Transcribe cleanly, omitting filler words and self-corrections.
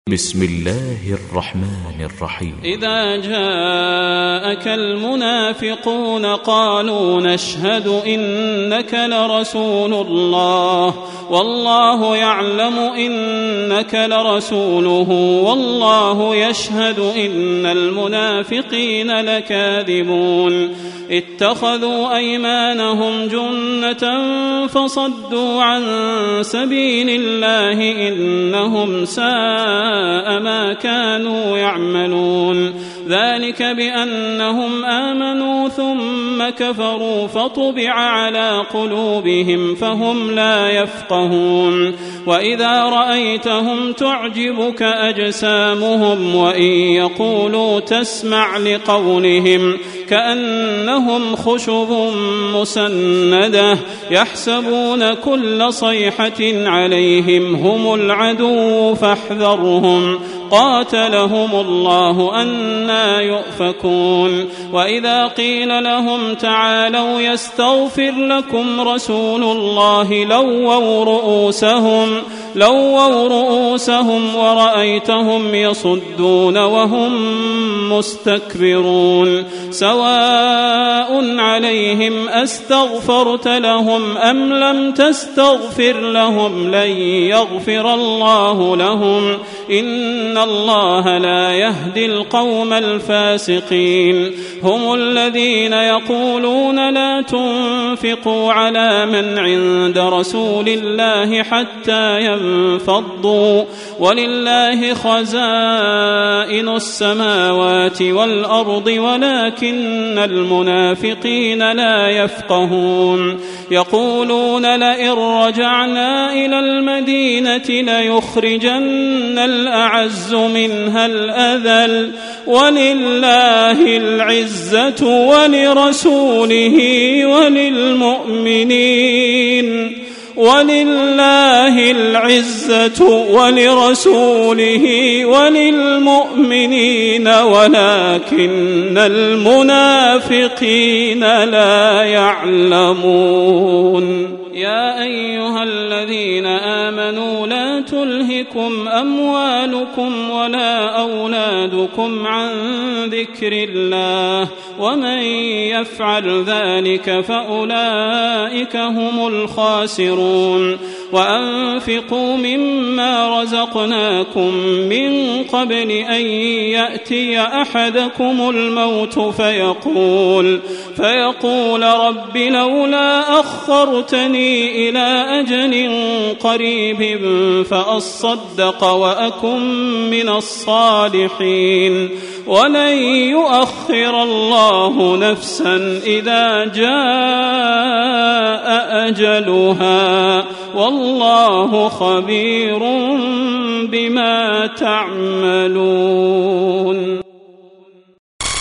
بسم الله الرحمن الرحيم. إذا جاءك المنافقون قالوا نشهد إنك لرسول الله والله يعلم إنك لرسوله والله يشهد إن المنافقين لكاذبون اتخذوا أيمانهم جنة فصدوا عن سبيل الله إنهم ساء ما كانوا يعملون ذلك بأنهم آمنوا ثم كفروا فطبع على قلوبهم فهم لا يفقهون وإذا رأيتهم تعجبك أجسامهم وإن يقولوا تسمع لقولهم كأنهم خشب مسندة يحسبون كل صيحة عليهم هم العدو فاحذرهم قاتلهم الله أنى يؤفكون وإذا قيل لهم تعالوا يستغفر لكم رسول الله لووا رؤوسهم ورأيتهم يصدون وهم مستكبرون سواء عليهم أستغفرت لهم أم لم تستغفر لهم لن يغفر الله لهم إن الله لا يهدي القوم الفاسقين هم الذين يقولون لا تنفقوا على من عند رسول الله حتى ينفضوا ولله خزائن السماوات والأرض ولكن المنافقين لا يفقهون يقولون لئن رجعنا إلى المدينة ليخرجن الأعز منها الأذل ولله العزة ولرسوله وللمؤمنين ولكن المنافقين لا يعلمون يا أيها الذين آمنوا لا تلهكم أموالكم ولا أولادكم عن ذكر الله ومن يفعل ذلك فأولئك هم الخاسرون وأنفقوا مما رزقناكم من قبل أن يأتي أحدكم الموت فيقول رب لولا أخرتني إلى أجل قريب فأصدق وأكن من الصالحين ولن يؤخر الله نفسا إذا جاء أجلها والله خبير بما تعملون.